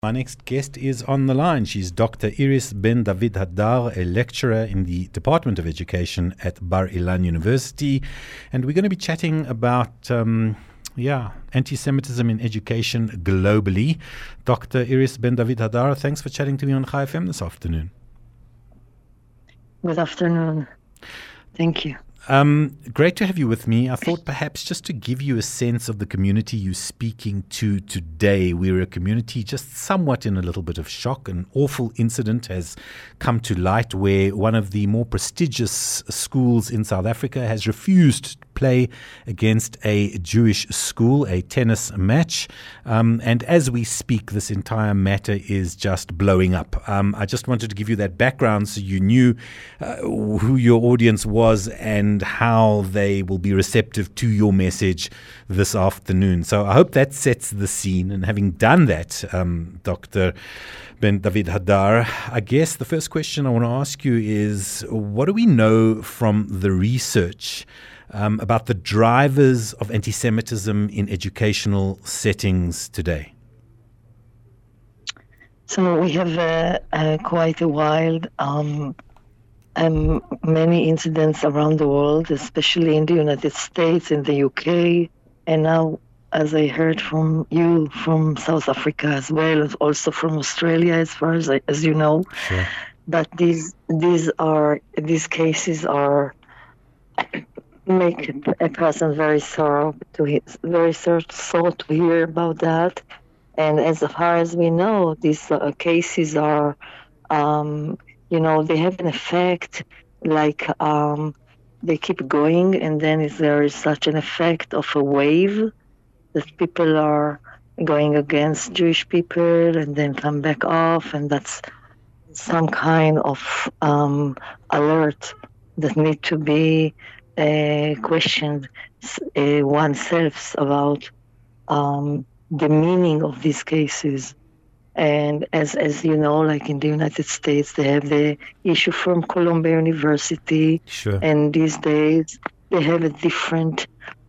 My next guest is on the line. She's Dr. Iris Ben David Hadar, a lecturer in the Department of Education at Bar Ilan University. And we're going to be chatting about, anti-Semitism in education globally. Dr. Iris Ben David Hadar, thanks for chatting to me on Chai FM this afternoon. Good afternoon. Thank you. Great to have you with me. I thought perhaps just to give you a sense of the community you're speaking to today. We're a community just somewhat in a little bit of shock. An awful incident has come to light where one of the more prestigious schools in South Africa has refused to play against a Jewish school, a tennis match. And as we speak, this entire matter is just blowing up. I just wanted to give you that background so you knew who your audience was and how they will be receptive to your message this afternoon. So I hope that sets the scene. And having done that, Dr. Ben David Hadar, I guess the first question I want to ask you is, what do we know from the research about the drivers of anti-Semitism in educational settings today? So we have quite a wild many incidents around the world, especially in the United States, in the UK, and now, as I heard from you, from South Africa as well, and also from Australia, as far as you know. Sure. But these cases are make a person very sorrow to hear about that. And as far as we know, these cases are. They have an effect, like they keep going, and then there is such an effect of a wave that people are going against Jewish people and then come back off, and that's some kind of alert that need to be questioned oneself about the meaning of these cases. And as you know, like in the United States, they have the issue from Columbia University. Sure. And these days they have a different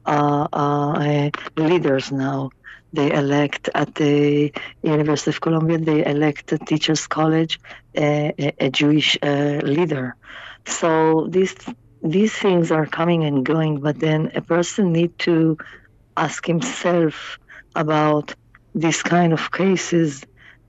leaders now. They elect at the University of Columbia, they elect at Teachers College a Jewish leader. So these things are coming and going, but then a person need to ask himself about these kind of cases.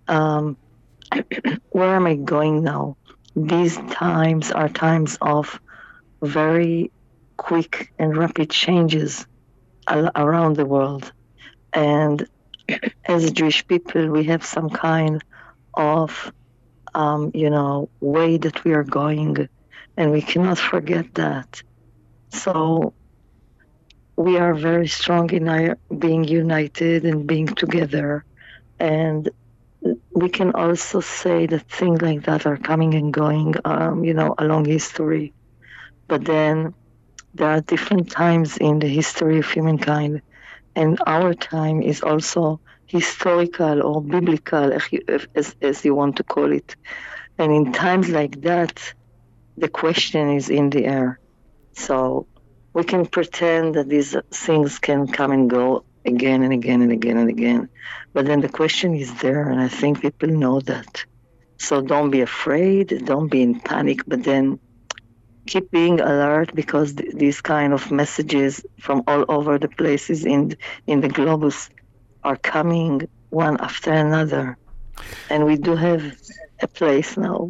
Where am I going now? These times are times of very quick and rapid changes around the world. And as Jewish people, we have some kind of, way that we are going, and we cannot forget that. So we are very strong in our being united and being together. And we can also say that things like that are coming and going, along history. But then there are different times in the history of humankind, and our time is also historical or biblical, as you want to call it. And in times like that, the question is in the air. So we can pretend that these things can come and go again and again and again and again. But then the question is there, and I think people know that. So don't be afraid, don't be in panic, but then keep being alert, because these kind of messages from all over the places in the globus are coming one after another. And we do have a place now.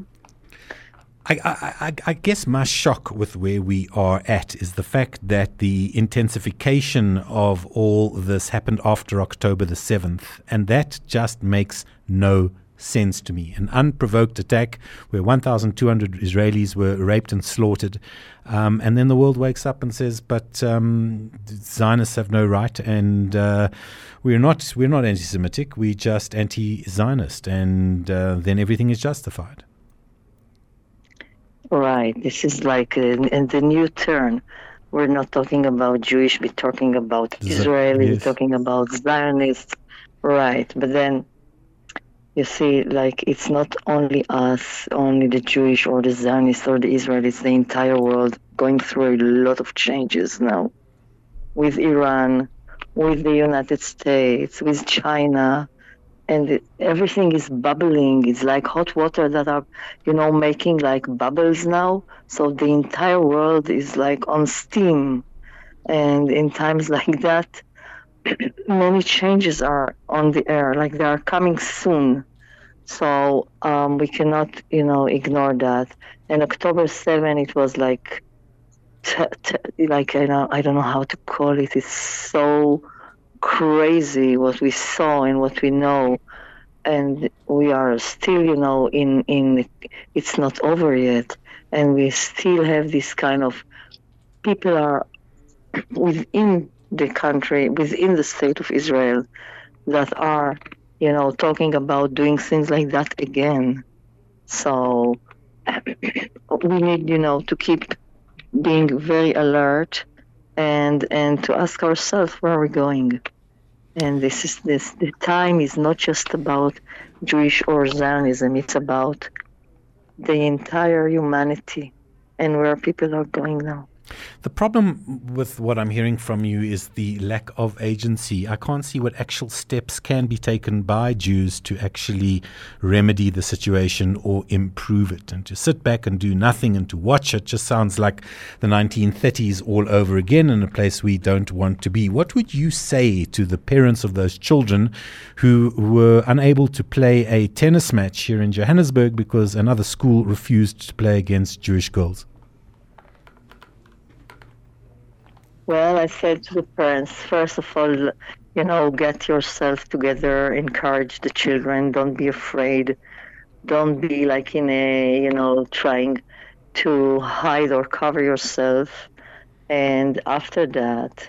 I guess my shock with where we are at is the fact that the intensification of all this happened after October the 7th, and that just makes no sense to me. An unprovoked attack where 1,200 Israelis were raped and slaughtered, and then the world wakes up and says, but Zionists have no right, and we're not anti-Semitic, we're just anti-Zionist, and then everything is justified. Right. This is like in the new turn. We're not talking about Jewish, we're talking about Israelis, yes. We're talking about Zionists. Right. But then, you see, like, it's not only us, only the Jewish or the Zionists or the Israelis, the entire world going through a lot of changes now. With Iran, with the United States, with China, and everything is bubbling. It's like hot water that are, making like bubbles now. So the entire world is like on steam. And in times like that, many changes are on the air, like they are coming soon. So we cannot, ignore that. And October 7, it was like, like I don't know how to call it. It's so crazy what we saw and what we know, and we are still, in it's not over yet, and we still have this kind of people are within the country, within the state of Israel, that are, talking about doing things like that again. So we need, to keep being very alert and to ask ourselves where are we going. And the time is not just about Jewish or Zionism, it's about the entire humanity and where people are going now. The problem with what I'm hearing from you is the lack of agency. I can't see what actual steps can be taken by Jews to actually remedy the situation or improve it. And to sit back and do nothing and to watch it just sounds like the 1930s all over again in a place we don't want to be. What would you say to the parents of those children who were unable to play a tennis match here in Johannesburg because another school refused to play against Jewish girls? Well, I said to the parents, first of all, get yourself together, encourage the children, don't be afraid. Don't be like in a, trying to hide or cover yourself. And after that,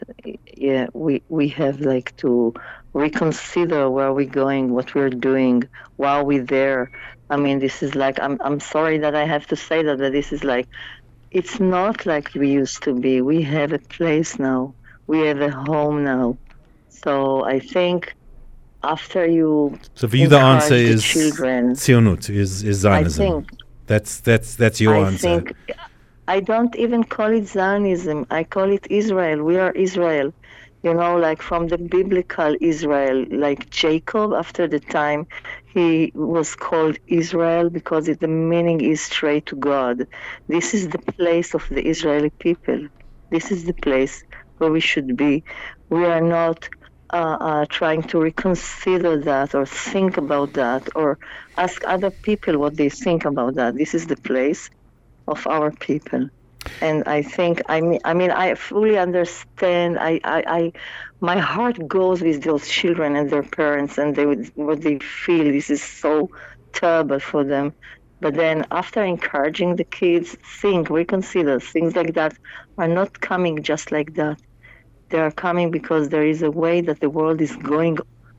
we have like to reconsider where we're going, what we're doing, while we're there. I mean, this is like, I'm sorry that I have to say that, but this is like, it's not like we used to be. We have a place now. We have a home now. So I think after you So for you the answer the is children, Tzionut, is Zionism. That's your answer. I don't even call it Zionism. I call it Israel. We are Israel. Like from the biblical Israel, like Jacob, after the time he was called Israel because the meaning is straight to God. This is the place of the Israeli people. This is the place where we should be. We are not trying to reconsider that or think about that or ask other people what they think about that. This is the place of our people. And I think, I fully understand. My heart goes with those children and their parents, and what they feel. This is so terrible for them. But then, after encouraging the kids, reconsider things like that are not coming just like that. They are coming because there is a way that the world is going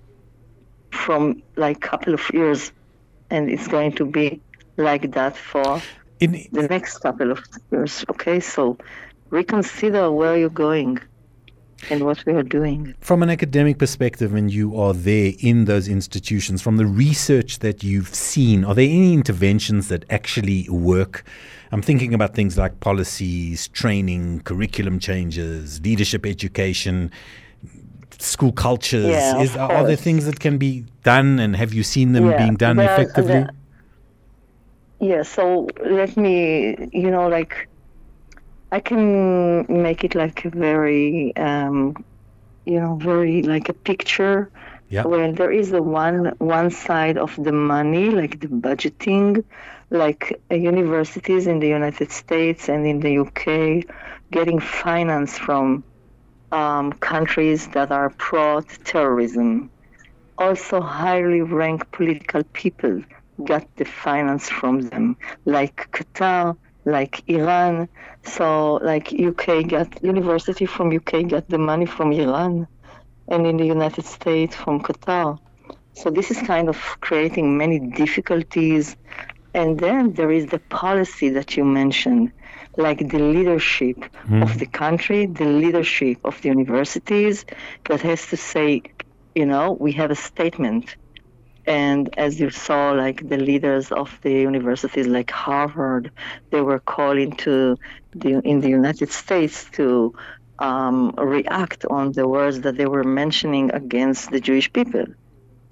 from like a couple of years, and it's going to be like that for the next couple of years. Okay, so reconsider where you're going and what we are doing. From an academic perspective, when you are there in those institutions, from the research that you've seen, are there any interventions that actually work? I'm thinking about things like policies, training, curriculum changes, leadership education, school cultures. Are there things that can be done, and have you seen them being done effectively? Yeah, so let me, I can make it like a very, very like a picture where there is one side of the money, like the budgeting, like universities in the United States and in the UK getting finance from countries that are pro-terrorism. Also highly ranked political people got the finance from them, like Qatar, like Iran. So like university from UK got the money from Iran, and in the United States from Qatar. So this is kind of creating many difficulties. And then there is the policy that you mentioned, like the leadership of the country, the leadership of the universities that has to say, we have a statement. And as you saw, like the leaders of the universities like Harvard, they were calling in the United States to react on the words that they were mentioning against the Jewish people.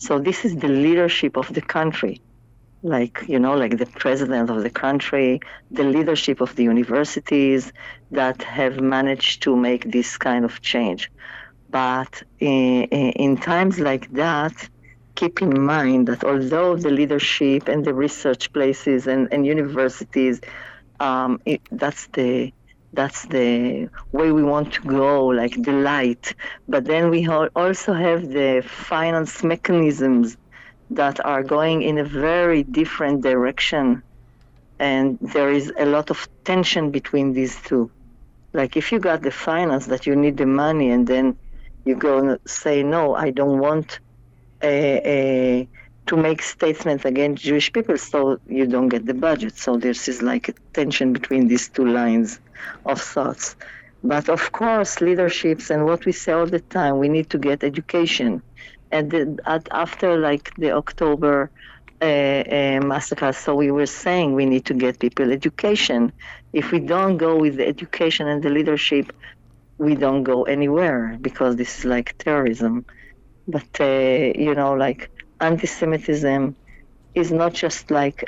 So this is the leadership of the country, like the president of the country, the leadership of the universities that have managed to make this kind of change. But in times like that, keep in mind that although the leadership and the research places and universities, that's the way we want to go, like the light. But then we also have the finance mechanisms that are going in a very different direction. And there is a lot of tension between these two. Like if you got the finance that you need the money and then you go and say, no, I don't want to make statements against Jewish people, so you don't get the budget. So this is like a tension between these two lines of thoughts. But of course, leaderships and what we say all the time, we need to get education. And after like the October massacre, so we were saying we need to get people education. If we don't go with the education and the leadership, we don't go anywhere, because this is like terrorism. But like anti-Semitism is not just like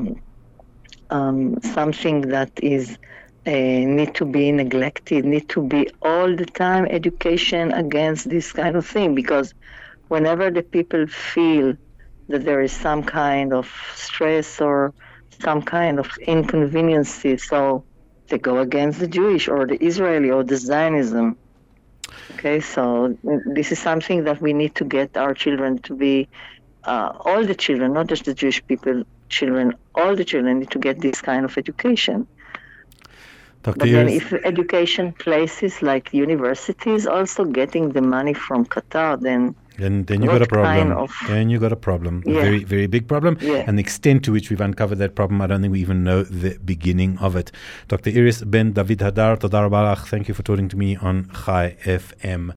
something that is need to be neglected, need to be all the time education against this kind of thing, because whenever the people feel that there is some kind of stress or some kind of inconvenience, so they go against the Jewish or the Israeli or the Zionism. Okay, so this is something that we need to get our children to be, all the children, not just the Jewish people, children, all the children need to get this kind of education. Dr. But then if education places like universities also getting the money from Qatar, then you got a problem. Then you got a problem. Yeah. A very, very big problem. Yeah. And the extent to which we've uncovered that problem, I don't think we even know the beginning of it. Dr. Iris Ben David Hadar, Todar Balach, thank you for talking to me on Chai FM.